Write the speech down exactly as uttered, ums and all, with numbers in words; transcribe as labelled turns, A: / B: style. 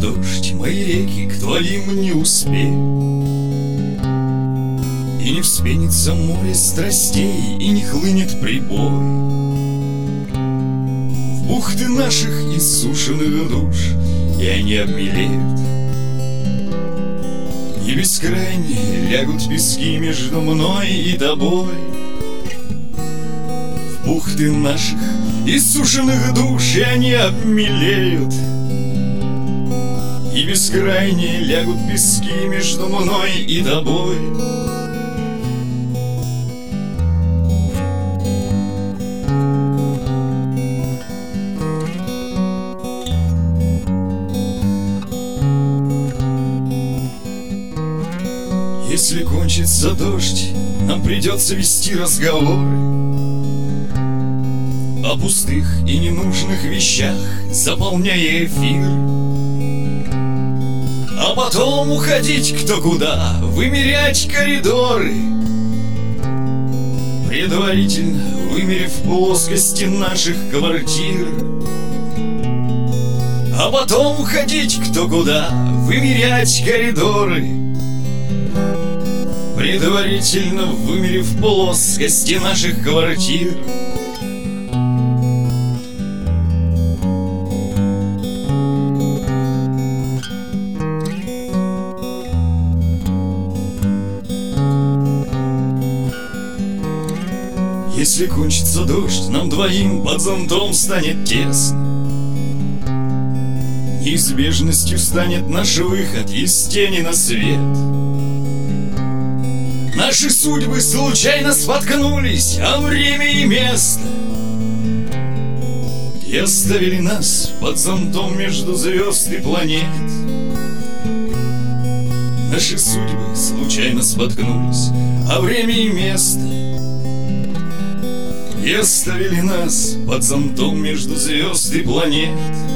A: дождь, мои реки к твоим не успеют. И не вспенится море страстей, и не хлынет прибой в бухты наших иссушенных душ, и они обмелеют. И бескрайние лягут пески между мной и тобой в бухты наших иссушенных душ, и они обмелеют. И бескрайние лягут пески между мной и тобой. Если кончится дождь, нам придется вести разговоры о пустых и ненужных вещах, заполняя эфир. А потом уходить кто куда, вымерять коридоры, предварительно вымерив плоскости наших квартир. А потом уходить кто куда, вымерять коридоры, предварительно вымерив плоскости наших квартир. Если кончится дождь, нам двоим под зонтом станет тесно. Неизбежностью станет наш выход из тени на свет. Наши судьбы случайно споткнулись о время и место и оставили нас под зонтом между звезд и планет. Наши судьбы случайно споткнулись о время и место и оставили нас под зонтом между звезд и планет.